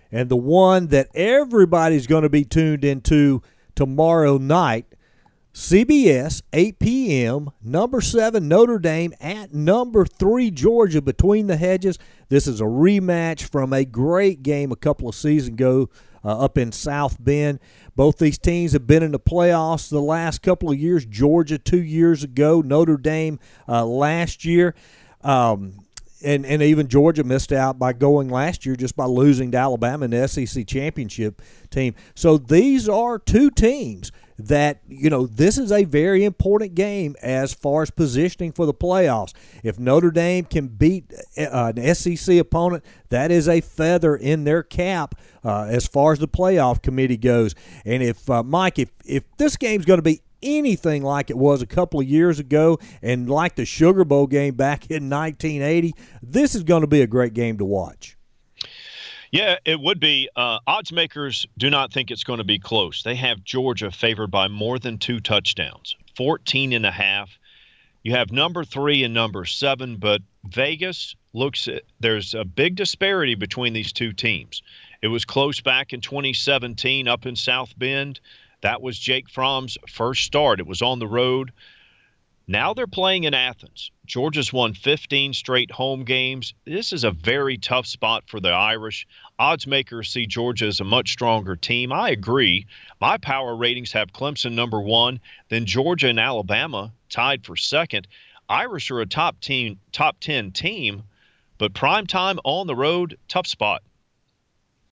and the one that everybody's going to be tuned into tomorrow night, CBS, 8 p.m., number 7 Notre Dame at number 3 Georgia, between the hedges. This is a rematch from a great game a couple of seasons ago up in South Bend. Both these teams have been in the playoffs the last couple of years. Georgia 2 years ago, Notre Dame last year. And even Georgia missed out by going last year just by losing to Alabama in the SEC championship team. So these are two teams that, this is a very important game as far as positioning for the playoffs. If Notre Dame can beat an SEC opponent, that is a feather in their cap as far as the playoff committee goes. And if, Mike, if this game's going to be anything like it was a couple of years ago and like the Sugar Bowl game back in 1980, this is going to be a great game to watch. Yeah, it would be. Odds makers do not think it's going to be close. They have Georgia favored by more than 2 touchdowns, 14.5. You have number 3 and number 7, but Vegas looks at there's a big disparity between these two teams. It was close back in 2017 up in South Bend. That was Jake Fromm's first start. It was on the road. Now they're playing in Athens. Georgia's won 15 straight home games. This is a very tough spot for the Irish. Odds makers see Georgia as a much stronger team. I agree. My power ratings have Clemson number 1, then Georgia and Alabama tied for second. Irish are a top 10 team, but primetime on the road, tough spot.